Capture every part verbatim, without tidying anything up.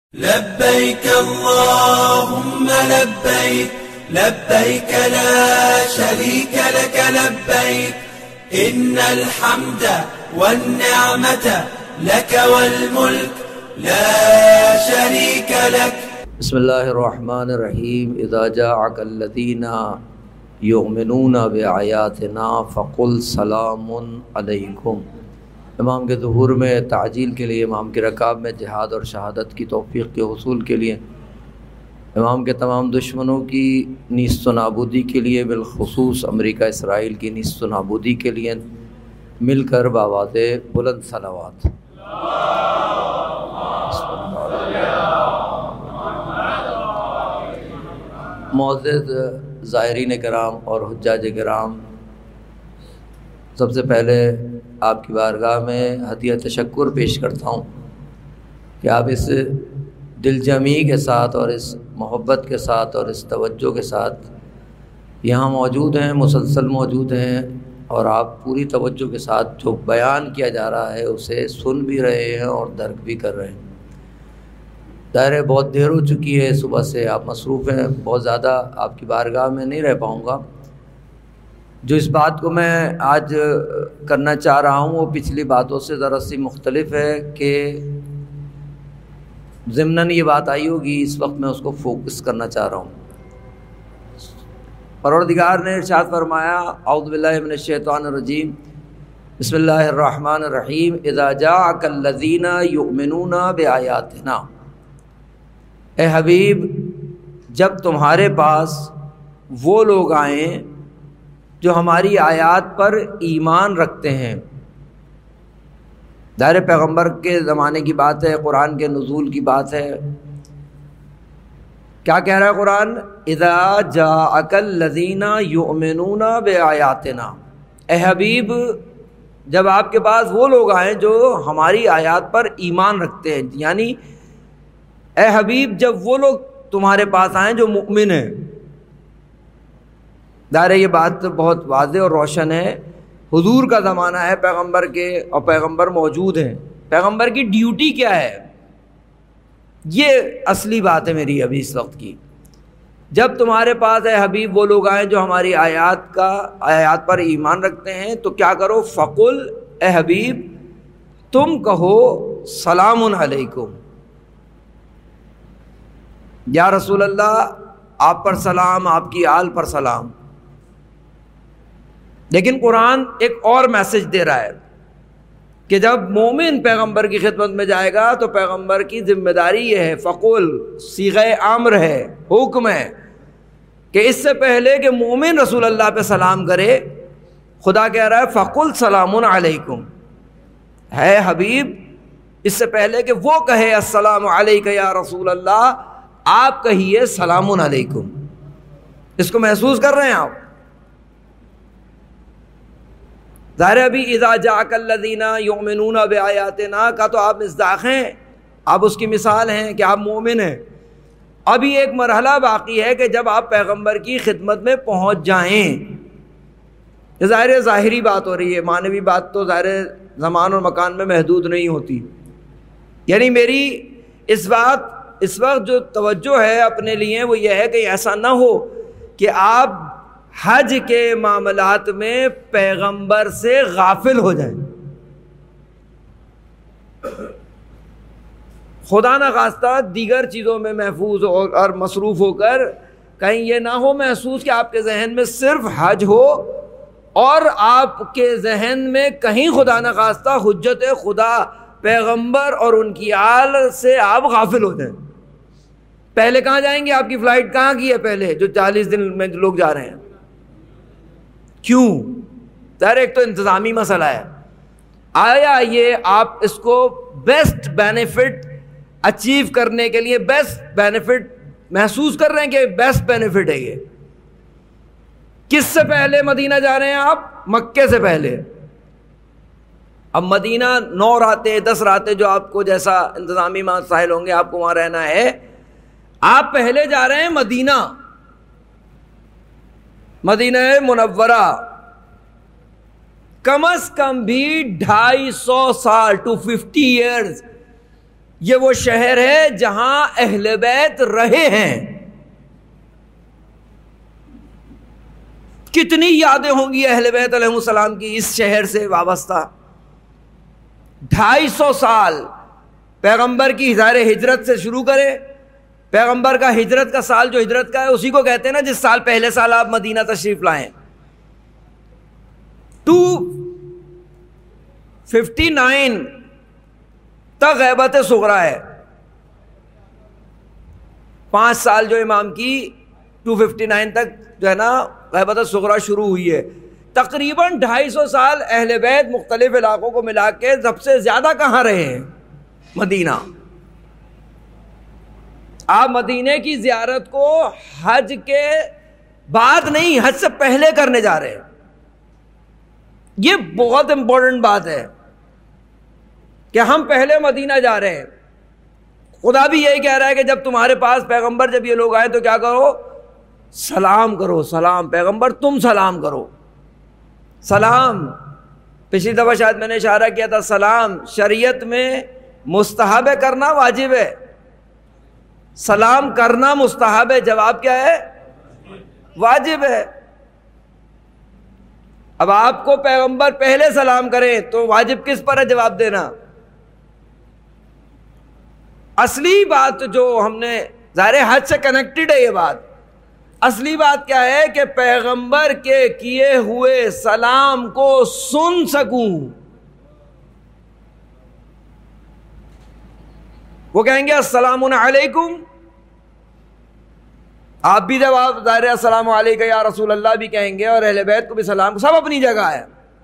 لبيك اللهم لبيك لبيك لا شريك لك لبيك إن الحمد والنعمة لك والملك لا شريك لك. بسم اللہ الرحمن الرحیم. اذا جاءك الذين يؤمنون بآياتنا فقل سلام علیکم. امام کے ظہور میں تعجیل کے لیے، امام کے رکاب میں جہاد اور شہادت کی توفیق کے حصول کے لیے، امام کے تمام دشمنوں کی نیست و نابودی کے لیے، بالخصوص امریکہ اسرائیل کی نیست و نابودی کے لیے مل کر بآواز بلند صلوات. معزز زائرین کرام اور حجاج کرام، سب سے پہلے آپ کی بارگاہ میں ہدیہ تشکر پیش کرتا ہوں کہ آپ اس دل جمعی کے ساتھ اور اس محبت کے ساتھ اور اس توجہ کے ساتھ یہاں موجود ہیں، مسلسل موجود ہیں، اور آپ پوری توجہ کے ساتھ جو بیان کیا جا رہا ہے اسے سن بھی رہے ہیں اور درک بھی کر رہے ہیں. ظاہر بہت دیر ہو چکی ہے، صبح سے آپ مصروف ہیں، بہت زیادہ آپ کی بارگاہ میں نہیں رہ پاؤں گا. جو اس بات کو میں آج کرنا چاہ رہا ہوں وہ پچھلی باتوں سے ذرا سی مختلف ہے کہ ضمناً یہ بات آئی ہوگی، اس وقت میں اس کو فوکس کرنا چاہ رہا ہوں. پروردگار نے ارشاد فرمایا، اعوذ باللہ من الشیطان الرجیم، بسم اللہ الرحمن الرحیم، اذا جاءک الذین یؤمنون بآیاتنا. اے حبیب، جب تمہارے پاس وہ لوگ آئیں جو ہماری آیات پر ایمان رکھتے ہیں. ظاہر پیغمبر کے زمانے کی بات ہے، قرآن کے نزول کی بات ہے. کیا کہہ رہا ہے قرآن؟ اذا جاءک الذین یؤمنون بآیاتنا. اے حبیب، جب آپ کے پاس وہ لوگ آئیں جو ہماری آیات پر ایمان رکھتے ہیں، یعنی اے حبیب جب وہ لوگ تمہارے پاس آئیں جو مؤمن ہیں. ظاہر یہ بات بہت واضح اور روشن ہے. حضور کا زمانہ ہے پیغمبر کے، اور پیغمبر موجود ہیں. پیغمبر کی ڈیوٹی کیا ہے؟ یہ اصلی بات ہے میری ابھی اس وقت کی. جب تمہارے پاس اے حبیب وہ لوگ آئیں جو ہماری آیات کا آیات پر ایمان رکھتے ہیں تو کیا کرو؟ فقل، اے حبیب تم کہو سلام علیکم. یا رسول اللہ، آپ پر سلام، آپ کی آل پر سلام. لیکن قرآن ایک اور میسج دے رہا ہے کہ جب مومن پیغمبر کی خدمت میں جائے گا تو پیغمبر کی ذمہ داری یہ ہے، فقل صیغہ امر ہے، حکم ہے کہ اس سے پہلے کہ مومن رسول اللہ پہ سلام کرے، خدا کہہ رہا ہے فقل سلام علیکم. ہے حبیب، اس سے پہلے کہ وہ کہے السلام علیک یا رسول اللہ، آپ کہیے سلام علیکم. اس کو محسوس کر رہے ہیں آپ؟ ظاہر ابھی اذا جاءک الذین یؤمنون بآیاتنا کا تو آپ مصداق ہیں، آپ اس کی مثال ہیں کہ آپ مومن ہیں. ابھی ایک مرحلہ باقی ہے کہ جب آپ پیغمبر کی خدمت میں پہنچ جائیں. ظاہر ظاہری بات ہو رہی ہے، معنوی بات تو ظاہر زمان اور مکان میں محدود نہیں ہوتی. یعنی میری اس بات اس وقت جو توجہ ہے اپنے لیے وہ یہ ہے کہ ایسا نہ ہو کہ آپ حج کے معاملات میں پیغمبر سے غافل ہو جائیں. خدا نہ خواستہ دیگر چیزوں میں محفوظ اور مصروف ہو کر کہیں یہ نہ ہو محسوس کہ آپ کے ذہن میں صرف حج ہو اور آپ کے ذہن میں کہیں خدا نہ خواستہ حجت خدا، پیغمبر اور ان کی آل سے آپ غافل ہو جائیں. پہلے کہاں جائیں گے؟ آپ کی فلائٹ کہاں کی ہے پہلے جو چالیس دن میں لوگ جا رہے ہیں؟ کیوں؟ ظاہر ایک تو انتظامی مسئلہ ہے. آیا یہ آپ اس کو بیسٹ بینیفٹ اچیو کرنے کے لیے بیسٹ بینیفٹ محسوس کر رہے ہیں کہ بیسٹ بینیفٹ ہے یہ؟ کس سے پہلے مدینہ جا رہے ہیں آپ؟ مکے سے پہلے. اب مدینہ نو راتیں دس راتیں جو آپ کو جیسا انتظامی مسائل ہوں گے آپ کو وہاں رہنا ہے. آپ پہلے جا رہے ہیں مدینہ، مدینہ منورہ. کم از کم بھی ڈھائی سو سال ٹو ففٹی ایئرز یہ وہ شہر ہے جہاں اہل بیت رہے ہیں. کتنی یادیں ہوں گی اہل بیت علیہ السلام کی اس شہر سے وابستہ. ڈھائی سو سال پیغمبر کی ظاہر ہجرت سے شروع کرے. پیغمبر کا ہجرت کا سال جو ہجرت کا ہے اسی کو کہتے ہیں نا جس سال پہلے سال آپ مدینہ تشریف لائیں. ٹو ففٹی نائن تک غیبت صغریٰ ہے. پانچ سال جو امام کی ٹو ففٹی نائن تک جو ہے نا غیبت صغریٰ شروع ہوئی ہے. تقریباً ڈھائی سو سال اہل بیت مختلف علاقوں کو ملا کے سب سے زیادہ کہاں رہے ہیں؟ مدینہ. آپ مدینے کی زیارت کو حج کے بعد نہیں حج سے پہلے کرنے جا رہے ہیں. یہ بہت امپورٹنٹ بات ہے کہ ہم پہلے مدینہ جا رہے ہیں. خدا بھی یہی کہہ رہا ہے کہ جب تمہارے پاس پیغمبر جب یہ لوگ آئے تو کیا کرو؟ سلام کرو. سلام پیغمبر تم سلام کرو. سلام پچھلی دفعہ شاید میں نے اشارہ کیا تھا، سلام شریعت میں مستحب ہے کرنا، واجب ہے. سلام کرنا مستحب ہے، جواب کیا ہے؟ واجب ہے. اب آپ کو پیغمبر پہلے سلام کریں تو واجب کس پر ہے جواب دینا؟ اصلی بات جو ہم نے ظاہر حج سے کنیکٹڈ ہے یہ بات. اصلی بات کیا ہے کہ پیغمبر کے کیے ہوئے سلام کو سن سکوں. وہ کہیں گے السلام علیکم، آپ بھی جب آپ ظاہر السلام علیکم یا رسول اللہ بھی کہیں گے، اور اہل بیت کو بھی سلام، سب اپنی جگہ ہے.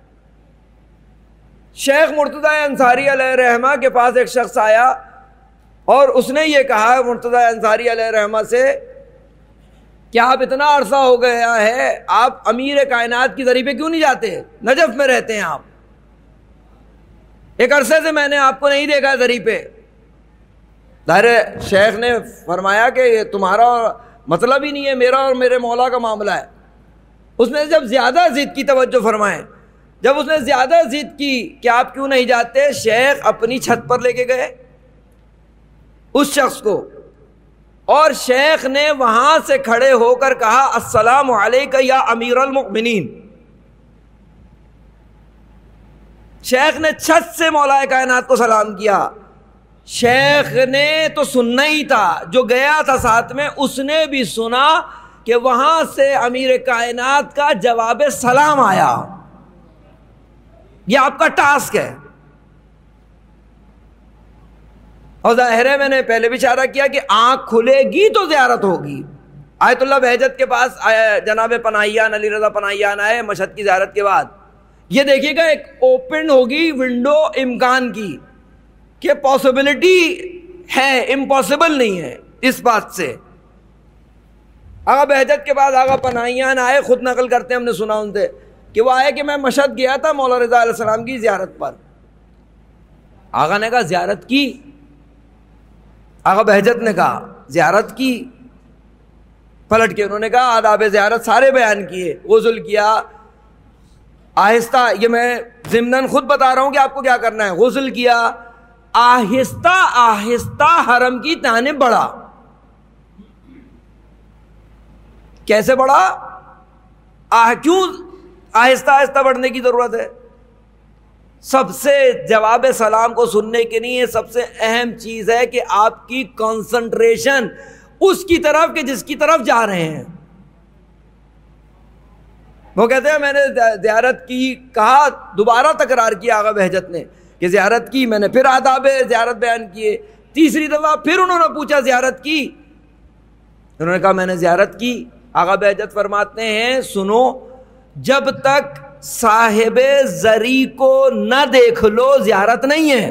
شیخ مرتضی انصاری علیہ رحمہ کے پاس ایک شخص آیا اور اس نے یہ کہا مرتضی انصاری علیہ رحمہ سے کہ آپ اتنا عرصہ ہو گیا ہے، آپ امیر کائنات کی زری پہ کیوں نہیں جاتے؟ نجف میں رہتے ہیں آپ، ایک عرصے سے میں نے آپ کو نہیں دیکھا زری پہ. ظاہر شیخ نے فرمایا کہ یہ تمہارا مطلب ہی نہیں ہے، میرا اور میرے مولا کا معاملہ ہے. اس نے جب زیادہ ضد کی، توجہ فرمائیں، جب اس نے زیادہ ضد کی کہ آپ کیوں نہیں جاتے، شیخ اپنی چھت پر لے کے گئے اس شخص کو، اور شیخ نے وہاں سے کھڑے ہو کر کہا السلام علیکم یا امیر المؤمنین. شیخ نے چھت سے مولا کائنات کو سلام کیا. شیخ نے تو سننا ہی تھا، جو گیا تھا ساتھ میں اس نے بھی سنا کہ وہاں سے امیر کائنات کا جواب سلام آیا. یہ آپ کا ٹاسک ہے. اور ظاہر ہے میں نے پہلے بھی اشارہ کیا کہ آنکھ کھلے گی تو زیارت ہوگی. آیت اللہ بہجت کے پاس جناب پناہیان علی رضا پناہیان آئے مشہد کی زیارت کے بعد. یہ دیکھیے گا ایک اوپن ہوگی ونڈو امکان کی کہ پاسبلٹی ہے، امپاسبل نہیں ہے اس بات سے. آغا بہجت کے بعد آغا پناہیان آئے، خود نقل کرتے ہیں ہم نے سنا ان سے کہ وہ آئے کہ میں مشہد گیا تھا مولا رضا علیہ السلام کی زیارت پر. آغا نے کہا زیارت کی؟ آغا بہجت نے کہا زیارت کی. پلٹ کے انہوں نے کہا آداب زیارت سارے بیان کیے، غسل کیا آہستہ، یہ میں ضمناً خود بتا رہا ہوں کہ آپ کو کیا کرنا ہے، غسل کیا آہستہ آہستہ حرم کی جانب بڑھا. کیسے بڑھا؟ آہ کیوں آہستہ آہستہ بڑھنے کی ضرورت ہے؟ سب سے جواب سلام کو سننے کے لیے سب سے اہم چیز ہے کہ آپ کی کنسنٹریشن اس کی طرف کہ جس کی طرف جا رہے ہیں. وہ کہتے ہیں میں نے زیارت کی، کہا دوبارہ تکرار کیا آغا بہجت نے کہ زیارت کی. میں نے پھر آداب زیارت بیان کیے. تیسری دفعہ پھر انہوں نے پوچھا زیارت کی؟ انہوں نے کہا میں نے زیارت کی. آغا بہجت فرماتے ہیں سنو، جب تک صاحب زری کو نہ دیکھ لو زیارت نہیں ہے.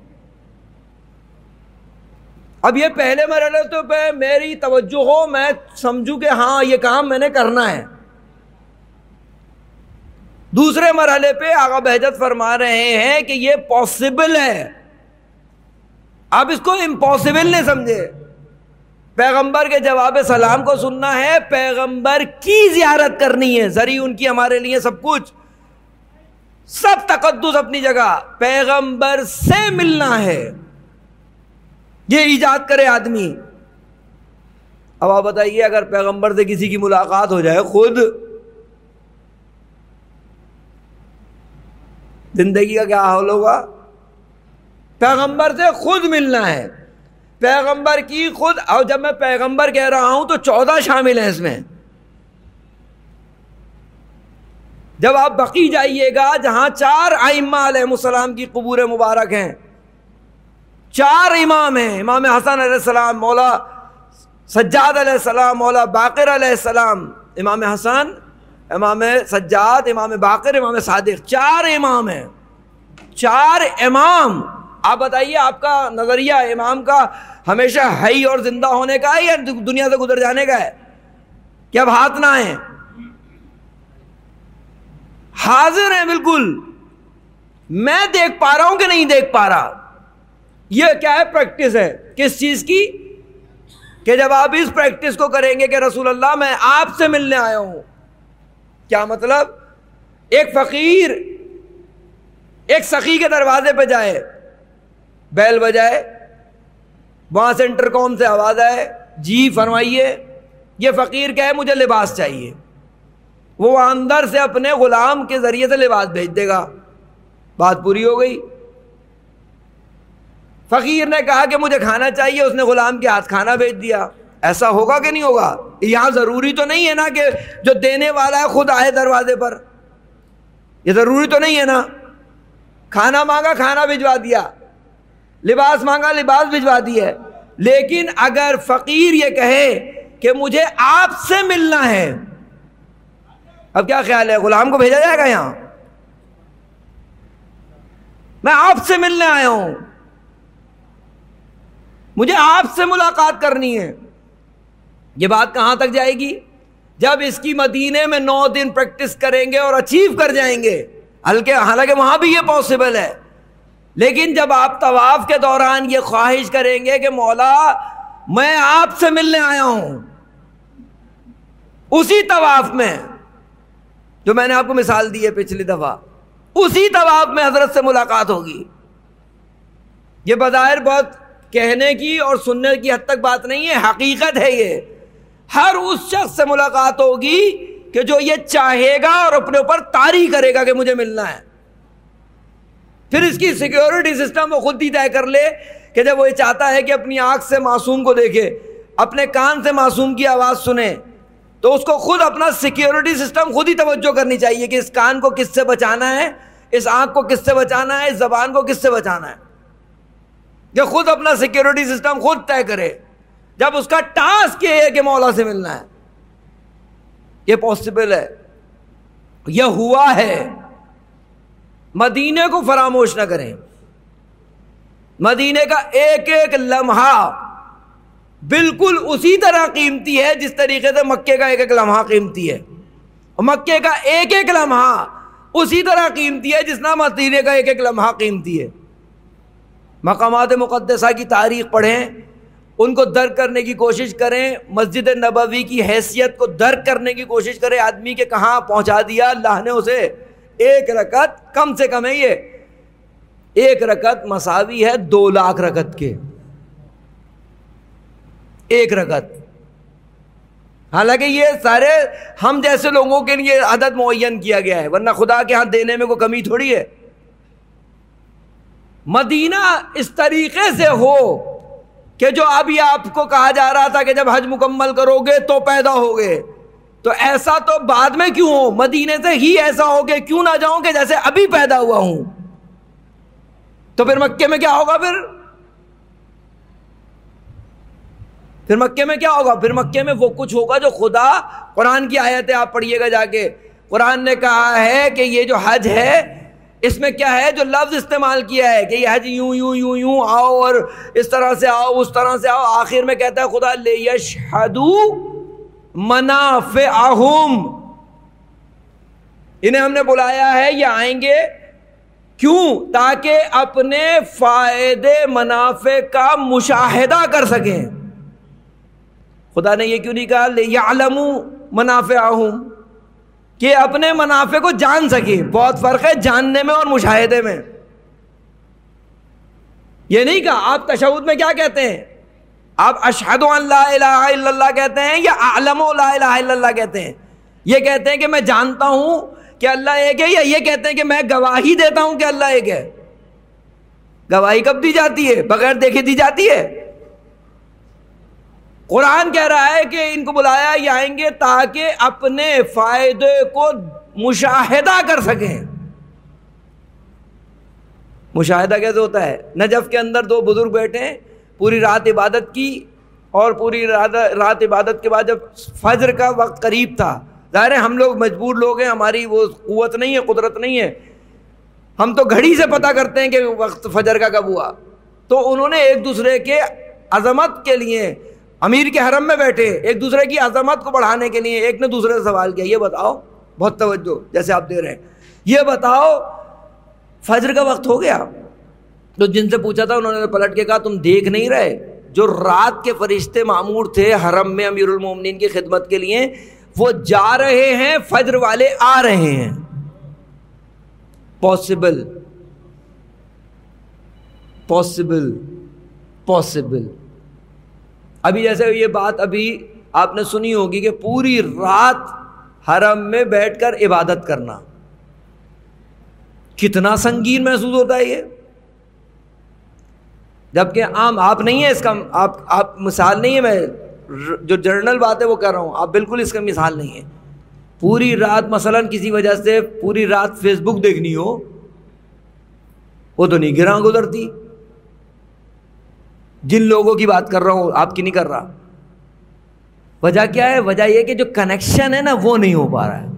اب یہ پہلے مرحلے تو پہ میری توجہ ہو، میں سمجھوں کہ ہاں یہ کام میں نے کرنا ہے. دوسرے مرحلے پہ آغا بہجت فرما رہے ہیں کہ یہ پاسبل ہے، آپ اس کو امپاسبل نہیں سمجھے. پیغمبر کے جواب سلام کو سننا ہے، پیغمبر کی زیارت کرنی ہے. زری ان کی ہمارے لیے سب کچھ، سب تقدس اپنی جگہ، پیغمبر سے ملنا ہے. یہ ایجاد کرے آدمی. اب آپ بتائیے اگر پیغمبر سے کسی کی ملاقات ہو جائے, خود زندگی کا کیا حال ہوگا؟ پیغمبر سے خود ملنا ہے, پیغمبر کی خود. اور جب میں پیغمبر کہہ رہا ہوں تو چودہ شامل ہیں اس میں. جب آپ بقی جائیے گا جہاں چار ائمہ علیہ السلام کی قبور مبارک ہیں, چار امام ہیں, امام حسن علیہ السلام, مولا سجاد علیہ السلام, مولا باقر علیہ السلام, امام حسن, امام سجاد, امام باقر, امام صادق, چار امام ہیں, چار امام. آپ بتائیے آپ کا نظریہ امام کا ہمیشہ حی اور زندہ ہونے کا ہے یا دنیا سے گزر جانے کا ہے؟ کہ اب ہاتھ نہ آئیں؟ حاضر ہیں بالکل. میں دیکھ پا رہا ہوں کہ نہیں دیکھ پا رہا. یہ کیا ہے؟ پریکٹس ہے. کس چیز کی؟ کہ جب آپ اس پریکٹس کو کریں گے کہ رسول اللہ میں آپ سے ملنے آیا ہوں. کیا مطلب؟ ایک فقیر ایک سخی کے دروازے پہ جائے, بیل بجائے, وہاں سے انٹرکام سے آواز آئے, جی فرمائیے. یہ فقیر کہے مجھے لباس چاہیے, وہ اندر سے اپنے غلام کے ذریعے سے لباس بھیج دے گا, بات پوری ہو گئی. فقیر نے کہا کہ مجھے کھانا چاہیے, اس نے غلام کے ہاتھ کھانا بھیج دیا. ایسا ہوگا کہ نہیں ہوگا؟ یہاں ضروری تو نہیں ہے نا کہ جو دینے والا ہے خود آئے دروازے پر, یہ ضروری تو نہیں ہے نا. کھانا مانگا کھانا بھجوا دیا, لباس مانگا لباس بھجوا دیا. لیکن اگر فقیر یہ کہے کہ مجھے آپ سے ملنا ہے, اب کیا خیال ہے, غلام کو بھیجا جائے گا یہاں؟ میں آپ سے ملنے آیا ہوں, مجھے آپ سے ملاقات کرنی ہے. یہ بات کہاں تک جائے گی؟ جب اس کی مدینے میں نو دن پریکٹس کریں گے اور اچیو کر جائیں گے. ہلکے حالانکہ وہاں بھی یہ پاسبل ہے, لیکن جب آپ طواف کے دوران یہ خواہش کریں گے کہ مولا میں آپ سے ملنے آیا ہوں, اسی طواف میں جو میں نے آپ کو مثال دی ہے پچھلی دفعہ, اسی طواف میں حضرت سے ملاقات ہوگی. یہ بظاہر بہت کہنے کی اور سننے کی حد تک بات نہیں ہے, حقیقت ہے. یہ ہر اس شخص سے ملاقات ہوگی کہ جو یہ چاہے گا اور اپنے اوپر طاری کرے گا کہ مجھے ملنا ہے. پھر اس کی سیکیورٹی سسٹم وہ خود ہی طے کر لے کہ جب وہ یہ چاہتا ہے کہ اپنی آنکھ سے معصوم کو دیکھے, اپنے کان سے معصوم کی آواز سنے, تو اس کو خود اپنا سیکیورٹی سسٹم خود ہی توجہ کرنی چاہیے کہ اس کان کو کس سے بچانا ہے, اس آنکھ کو کس سے بچانا ہے, اس زبان کو کس سے بچانا ہے. کہ خود اپنا سیکیورٹی سسٹم خود طے کرے جب اس کا ٹاسک یہ ہے کہ مولا سے ملنا ہے. یہ پاسبل ہے, یہ ہوا ہے. مدینے کو فراموش نہ کریں. مدینے کا ایک ایک لمحہ بالکل اسی طرح قیمتی ہے جس طریقے سے مکے کا ایک ایک لمحہ قیمتی ہے, اور مکے کا ایک ایک لمحہ اسی طرح قیمتی ہے جس طرح مدینے کا ایک ایک لمحہ قیمتی ہے. مقامات مقدسہ کی تاریخ پڑھیں, ان کو درک کرنے کی کوشش کریں, مسجد نبوی کی حیثیت کو درک کرنے کی کوشش کریں. آدمی کے کہاں پہنچا دیا اللہ نے اسے. ایک رکعت کم سے کم ہے, یہ ایک رکعت مساوی ہے دو لاکھ رکعت کے. ایک رکعت, حالانکہ یہ سارے ہم جیسے لوگوں کے لیے عدد معین کیا گیا ہے, ورنہ خدا کے ہاں دینے میں کوئی کمی تھوڑی ہے. مدینہ اس طریقے سے ہو کہ جو ابھی آپ کو کہا جا رہا تھا کہ جب حج مکمل کرو گے تو پیدا ہوگے, تو ایسا تو بعد میں کیوں ہو, مدینے سے ہی ایسا ہو کہ کیوں نہ جاؤں کہ جیسے ابھی پیدا ہوا ہوں. تو پھر مکے میں کیا ہوگا؟ پھر پھر مکے میں کیا ہوگا؟ پھر مکے میں وہ کچھ ہوگا جو خدا, قرآن کی آیتیں آپ پڑھیے گا جا کے, قرآن نے کہا ہے کہ یہ جو حج ہے اس میں کیا ہے, جو لفظ استعمال کیا ہے کہ یہ حج یوں یوں یوں یوں آؤ اور اس طرح سے آؤ اس طرح سے آؤ, آخر میں کہتا ہے خدا لیشہدوا منافعہم, انہیں ہم نے بلایا ہے یہ آئیں گے کیوں؟ تاکہ اپنے فائدے منافع کا مشاہدہ کر سکیں. خدا نے یہ کیوں نہیں کہا لیعلموا منافعہم, کہ اپنے منافع کو جان سکیں. بہت فرق ہے جاننے میں اور مشاہدے میں. یہ نہیں کہا. آپ تشہد میں کیا کہتے ہیں؟ آپ اشہد ان لا الہ الا اللہ کہتے ہیں یا اعلم لا الہ الا اللہ کہتے ہیں؟ یہ کہتے ہیں کہ میں جانتا ہوں کہ اللہ ایک ہے، یا یہ کہتے ہیں کہ میں گواہی دیتا ہوں کہ اللہ ایک ہے؟ گواہی کب دی جاتی ہے؟ بغیر دیکھے دی جاتی ہے. قرآن کہہ رہا ہے کہ ان کو بلایا یہ آئیں گے تاکہ اپنے فائدے کو مشاہدہ کر سکیں. مشاہدہ کیسے ہوتا ہے؟ نجف کے اندر دو بزرگ بیٹھے ہیں، پوری رات عبادت کی، اور پوری رات رات عبادت کے بعد جب فجر کا وقت قریب تھا، ظاہر ہے ہم لوگ مجبور لوگ ہیں، ہماری وہ قوت نہیں ہے، قدرت نہیں ہے، ہم تو گھڑی سے پتہ کرتے ہیں کہ وقت فجر کا کب ہوا. تو انہوں نے ایک دوسرے کے عظمت کے لیے امیر کے حرم میں بیٹھے، ایک دوسرے کی عظمت کو بڑھانے کے لیے ایک نے دوسرے سے سوال کیا، یہ بتاؤ، بہت توجہ جیسے آپ دے رہے ہیں، یہ بتاؤ فجر کا وقت ہو گیا؟ تو جن سے پوچھا تھا انہوں نے پلٹ کے کہا تم دیکھ نہیں رہے؟ جو رات کے فرشتے مامور تھے حرم میں امیر المومنین کی خدمت کے لیے، وہ جا رہے ہیں، فجر والے آ رہے ہیں. پاسبل پاسبل پاسبل ابھی جیسے یہ بات ابھی آپ نے سنی ہوگی کہ پوری رات حرم میں بیٹھ کر عبادت کرنا کتنا سنگین محسوس ہوتا ہے یہ، جبکہ عام آپ نہیں ہے اس کا، آپ آپ مثال نہیں ہے، میں جو جنرل بات ہے وہ کر رہا ہوں، آپ بالکل اس کا مثال نہیں ہے. پوری رات مثلا کسی وجہ سے پوری رات فیس بک دیکھنی ہو، وہ تو نہیں گراں گزرتی. جن لوگوں کی بات کر رہا ہوں آپ کی نہیں کر رہا. وجہ کیا ہے؟ وجہ یہ کہ جو کنیکشن ہے نا وہ نہیں ہو پا رہا ہے.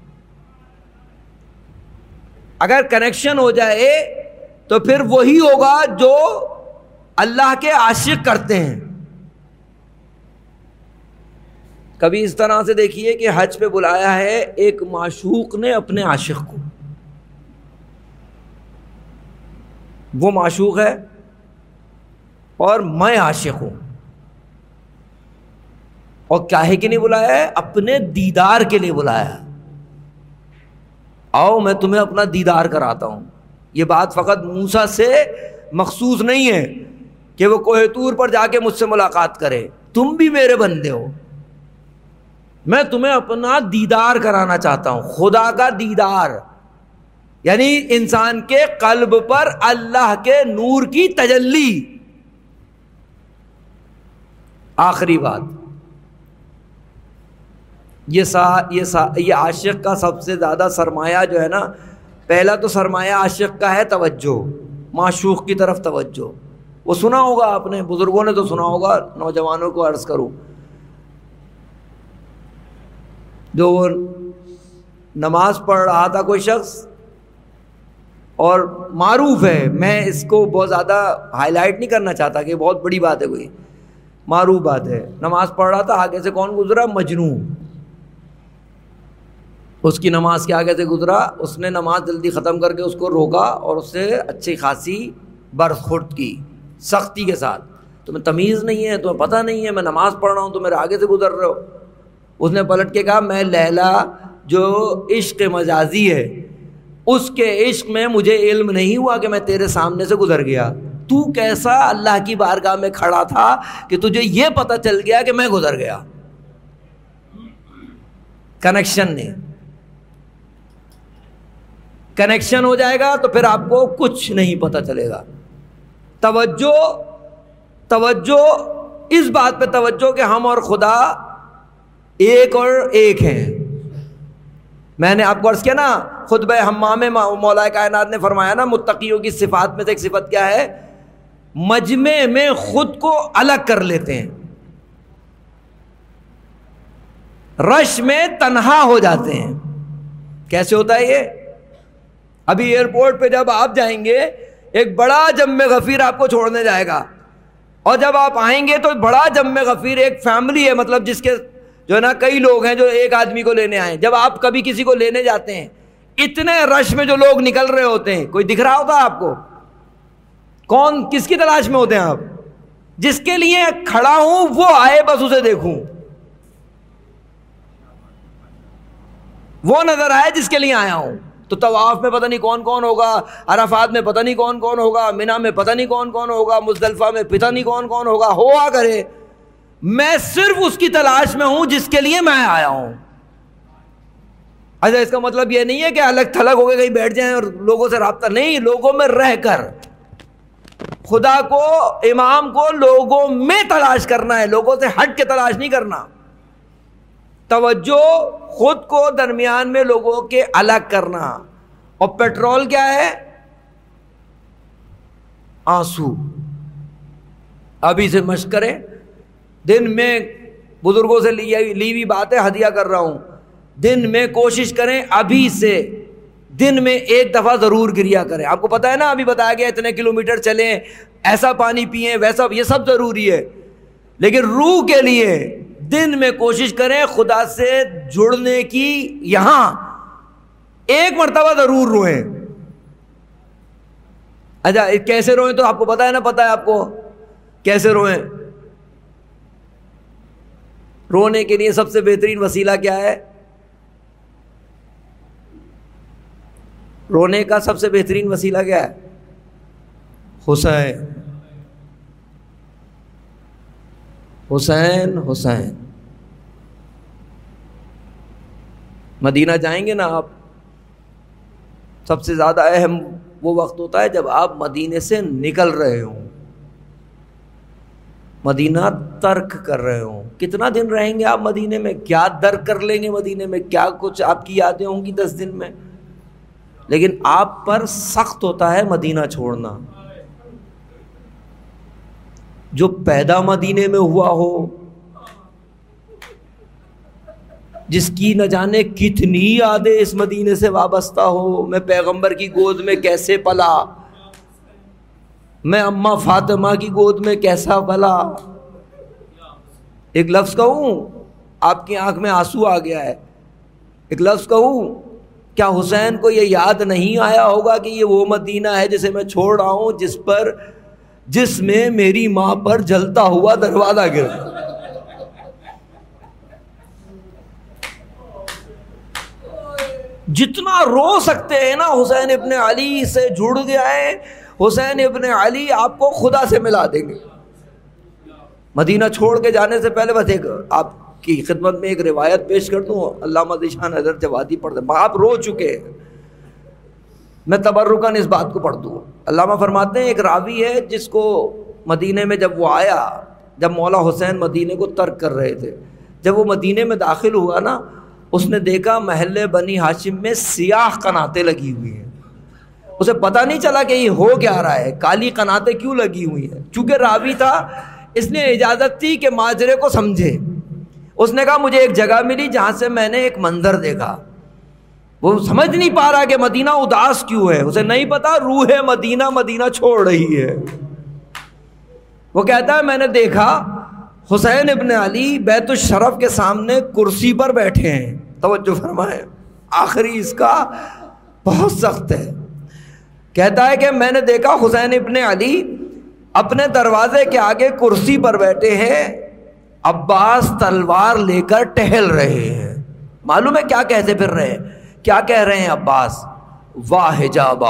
اگر کنیکشن ہو جائے تو پھر وہی ہوگا جو اللہ کے عاشق کرتے ہیں. کبھی اس طرح سے دیکھیے کہ حج پہ بلایا ہے ایک معشوق نے اپنے عاشق کو، وہ معشوق ہے اور میں عاشق ہوں، اور کاہے کے لیے بلایا ہے؟ اپنے دیدار کے لیے بلایا ہے. آؤ میں تمہیں اپنا دیدار کراتا ہوں. یہ بات فقط موسیٰ سے مخصوص نہیں ہے کہ وہ کوہ طور پر جا کے مجھ سے ملاقات کرے، تم بھی میرے بندے ہو، میں تمہیں اپنا دیدار کرانا چاہتا ہوں. خدا کا دیدار یعنی انسان کے قلب پر اللہ کے نور کی تجلی. آخری بات، یہ سا یہ سا یہ عاشق کا سب سے زیادہ سرمایہ جو ہے نا، پہلا تو سرمایہ عاشق کا ہے توجہ، معشوق کی طرف توجہ. وہ سنا ہوگا آپ نے، بزرگوں نے تو سنا ہوگا، نوجوانوں کو عرض کروں، جو وہ نماز پڑھ رہا تھا کوئی شخص، اور معروف ہے، میں اس کو بہت زیادہ ہائی لائٹ نہیں کرنا چاہتا کہ بہت بڑی بات ہے، کوئی معروف بات ہے. نماز پڑھ رہا تھا، آگے سے کون گزرا؟ مجنوں. اس کی نماز کے آگے سے گزرا، اس نے نماز جلدی ختم کر کے اس کو روکا اور اس سے اچھی خاصی برخورد کی سختی کے ساتھ. تمہیں تمیز نہیں ہے، تمہیں پتہ نہیں ہے میں نماز پڑھ رہا ہوں، تو میرے آگے سے گزر رہے ہو. اس نے پلٹ کے کہا میں لیلا جو عشق مجازی ہے اس کے عشق میں مجھے علم نہیں ہوا کہ میں تیرے سامنے سے گزر گیا. تو کیسا اللہ کی بارگاہ میں کھڑا تھا کہ تجھے یہ پتہ چل گیا کہ میں گزر گیا؟ کنیکشن نہیں. کنیکشن ہو جائے گا تو پھر آپ کو کچھ نہیں پتہ چلے گا. توجہ توجہ اس بات پہ توجہ کہ ہم اور خدا ایک اور ایک ہیں. میں نے آپ کو عرض کیا نا، خطبہ حمام میں مولا کائنات نے فرمایا نا، متقیوں کی صفات میں سے ایک صفت کیا ہے؟ مجمع میں خود کو الگ کر لیتے ہیں، رش میں تنہا ہو جاتے ہیں. کیسے ہوتا ہے یہ؟ ابھی ایئرپورٹ پہ جب آپ جائیں گے ایک بڑا جم غفیر آپ کو چھوڑنے جائے گا، اور جب آپ آئیں گے تو بڑا جم غفیر ایک فیملی ہے، مطلب جس کے جو ہے نا کئی لوگ ہیں جو ایک آدمی کو لینے آئے. جب آپ کبھی کسی کو لینے جاتے ہیں، اتنے رش میں جو لوگ نکل رہے ہوتے ہیں، کوئی دکھ رہا ہوتا ہے آپ کو؟ کون کس کی تلاش میں ہوتے ہیں آپ؟ جس کے لیے کھڑا ہوں وہ آئے، بس اسے دیکھوں، وہ نظر آئے جس کے لیے آیا ہوں. تو تو طواف میں پتہ نہیں کون کون ہوگا، عرفات میں پتہ نہیں کون کون ہوگا، منی میں پتہ نہیں کون کون ہوگا، مزدلفہ میں پتہ نہیں کون کون ہوگا، ہوا کرے، میں صرف اس کی تلاش میں ہوں جس کے لیے میں آیا ہوں۔ اچھا، اس کا مطلب یہ نہیں ہے کہ الگ تھلگ ہو کے کہیں بیٹھ جائیں اور لوگوں سے رابطہ نہیں، لوگوں میں رہ کر خدا کو، امام کو لوگوں میں تلاش کرنا ہے، لوگوں سے ہٹ کے تلاش نہیں کرنا۔ توجہ خود کو درمیان میں لوگوں کے الگ کرنا۔ اور پیٹرول کیا ہے؟ آنسو۔ ابھی سے مشق کریں، دن میں بزرگوں سے لی ہوئی بات ہے، ہدیہ کر رہا ہوں، دن میں کوشش کریں ابھی سے دن میں ایک دفعہ ضرور گریا کریں۔ آپ کو پتا ہے نا، ابھی بتایا گیا اتنے کلومیٹر چلیں، ایسا پانی پئیں، ویسا، یہ سب ضروری ہے، لیکن روح کے لیے دن میں کوشش کریں خدا سے جڑنے کی، یہاں ایک مرتبہ ضرور روئیں۔ اچھا، کیسے روئیں تو آپ کو پتا ہے نا، پتا ہے آپ کو کیسے روئیں؟ رونے کے لیے سب سے بہترین وسیلہ کیا ہے؟ رونے کا سب سے بہترین وسیلہ کیا ہے؟ حسین حسین حسین۔ مدینہ جائیں گے نا آپ، سب سے زیادہ اہم وہ وقت ہوتا ہے جب آپ مدینے سے نکل رہے ہوں، مدینہ ترک کر رہے ہوں۔ کتنا دن رہیں گے آپ مدینے میں؟ کیا درک کر لیں گے مدینے میں؟ کیا کچھ آپ کی یادیں ہوں گی دس دن میں، لیکن آپ پر سخت ہوتا ہے مدینہ چھوڑنا۔ جو پیدا مدینے میں ہوا ہو، جس کی نہ جانے کتنی یادیں اس مدینے سے وابستہ ہو، میں پیغمبر کی گود میں کیسے پلا، میں اماں فاطمہ کی گود میں کیسا پلا۔ ایک لفظ کہوں، آپ کی آنکھ میں آنسو آ گیا ہے، ایک لفظ کہوں، کیا حسین کو یہ یاد نہیں آیا ہوگا کہ یہ وہ مدینہ ہے جسے میں چھوڑ رہا ہوں، جس پر جس میں میری ماں پر جلتا ہوا دروازہ گر؟ جتنا رو سکتے ہیں نا، حسین ابن علی سے جڑ گیا ہے، حسین ابن علی آپ کو خدا سے ملا دیں گے۔ مدینہ چھوڑ کے جانے سے پہلے بس ایک آپ کی خدمت میں ایک روایت پیش کر دوں، علامہ ذیشان حضرت جوادی پڑھ دیں، آپ رو چکے ہیں، میں تبرکاً اس بات کو پڑھ دوں۔ علامہ فرماتے ہیں ایک راوی ہے جس کو مدینے میں جب وہ آیا، جب مولا حسین مدینے کو ترک کر رہے تھے، جب وہ مدینے میں داخل ہوا نا، اس نے دیکھا محلے بنی ہاشم میں سیاہ قناتیں لگی ہوئی ہیں۔ اسے پتہ نہیں چلا کہ یہ ہو کیا رہا ہے، کالی قناتیں کیوں لگی ہوئی ہیں۔ چونکہ راوی تھا، اس نے اجازت تھی کہ ماجرے کو سمجھے۔ اس نے کہا مجھے ایک جگہ ملی جہاں سے میں نے ایک منظر دیکھا۔ وہ سمجھ نہیں پا رہا کہ مدینہ اداس کیوں ہے، اسے نہیں پتا روح مدینہ مدینہ چھوڑ رہی ہے۔ وہ کہتا ہے میں نے دیکھا حسین ابن علی بیت الشرف کے سامنے کرسی پر بیٹھے ہیں۔ توجہ فرمائیں، آخری اس کا بہت سخت ہے۔ کہتا ہے کہ میں نے دیکھا حسین ابن علی اپنے دروازے کے آگے کرسی پر بیٹھے ہیں، عباس تلوار لے کر ٹہل رہے ہیں۔ معلوم ہے کیا کہتے پھر رہے ہیں؟ کیا کہہ رہے ہیں عباس؟ واہ حجابا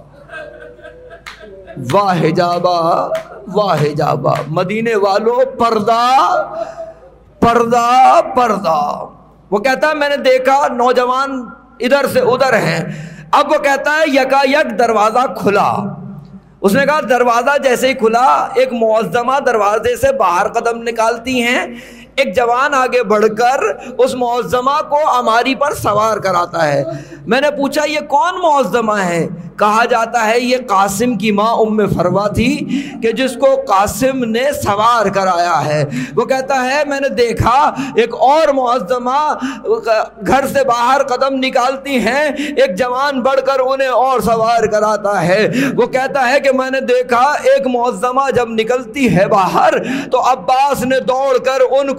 واہ حجابا واہ حجابا، مدینے والوں پردہ پردہ پردہ۔ وہ کہتا ہے میں نے دیکھا نوجوان ادھر سے ادھر ہیں۔ اب وہ کہتا ہے یکا یک دروازہ کھلا۔ اس نے کہا دروازہ جیسے ہی کھلا، ایک معظمہ دروازے سے باہر قدم نکالتی ہیں، ایک جوان آگے بڑھ کر اس معظمہ کو اماری پر سوار کراتا ہے۔ میں نے پوچھا یہ کون معظمہ ہے؟ کہا جاتا ہے یہ قاسم کی ماں ام فروا تھی کہ جس کو قاسم نے سوار کرایا ہے۔ وہ کہتا ہے میں نے دیکھا ایک اور معظمہ گھر سے باہر قدم نکالتی ہیں، ایک جوان بڑھ کر انہیں اور سوار کراتا ہے۔ وہ کہتا ہے کہ میں نے دیکھا ایک معظمہ جب نکلتی ہے باہر تو عباس نے دوڑ کر ان کو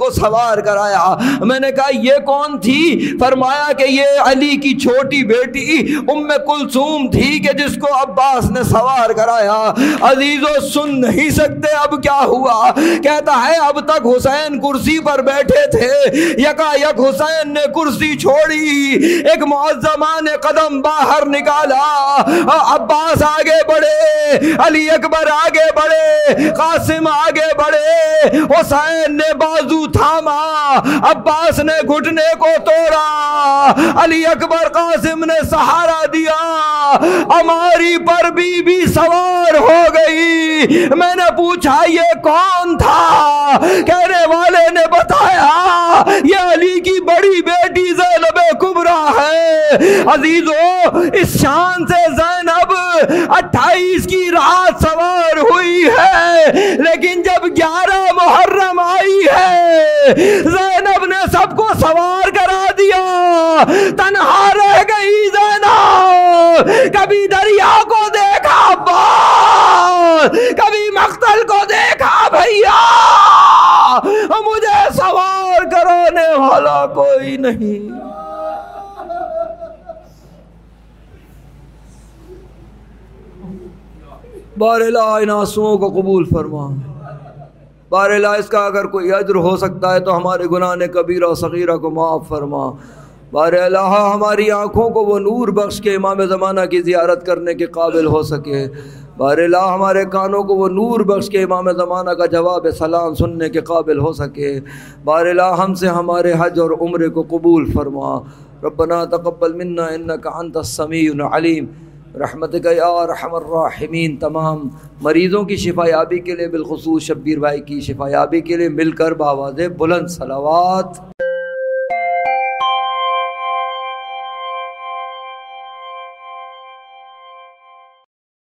کو سوار کرایا۔ میں نے کہا یہ کون تھی؟ فرمایا کہ یہ علی کی چھوٹی بیٹی ام کلثوم تھی کہ جس کو عباس نے سوار کرایا۔ عزیزو سن نہیں سکتے اب کیا ہوا؟ کہتا ہے اب تک حسین کرسی پر بیٹھے تھے، یکا یک حسین نے کرسی چھوڑی، ایک معظمہ نے قدم باہر نکالا، عباس آگے بڑھے، علی اکبر آگے بڑھے، قاسم آگے بڑھے، حسین نے بازو تھاما، عباس نے گھٹنے کو توڑا، علی اکبر قاسم نے سہارا دیا، ہماری پر بی بی سوار ہو گئی۔ میں نے پوچھا یہ کون تھا؟ کہنے والے نے بتایا یہ علی کی بڑی بیٹی زینب کبریٰ ہے۔ عزیزو اس شان سے زینب اٹھائیس کی رات سوار ہوئی ہے، لیکن جب گیارہ محرم آئی ہے زینب نے سب کو سوار کرا دیا، تنہا رہ گئی زینب۔ کبھی دریا کو دیکھا عباس، کبھی مقتل کو دیکھا بھیا، مجھے سوار کرانے والا کوئی نہیں۔ بار الہ ان آنسوؤں کو قبول فرما، بار الہ اس کا اگر کوئی اجر ہو سکتا ہے تو ہمارے گناہ کبیرہ و صغیرہ کو معاف فرما۔ بار الہ ہماری آنکھوں کو وہ نور بخش کے امام زمانہ کی زیارت کرنے کے قابل ہو سکے۔ بار الہ ہمارے کانوں کو وہ نور بخش کے امام زمانہ کا جواب سلام سننے کے قابل ہو سکے۔ بار الہ ہم سے ہمارے حج اور عمرے کو قبول فرما۔ ربنا تقبل منا انک انت السمیع العلیم برحمتک یا ارحم الراحمین۔ تمام مریضوں کی شفا یابی کے لیے، بالخصوص شبیر بھائی کی شفا یابی کے لیے مل کر بآواز بلند صلوات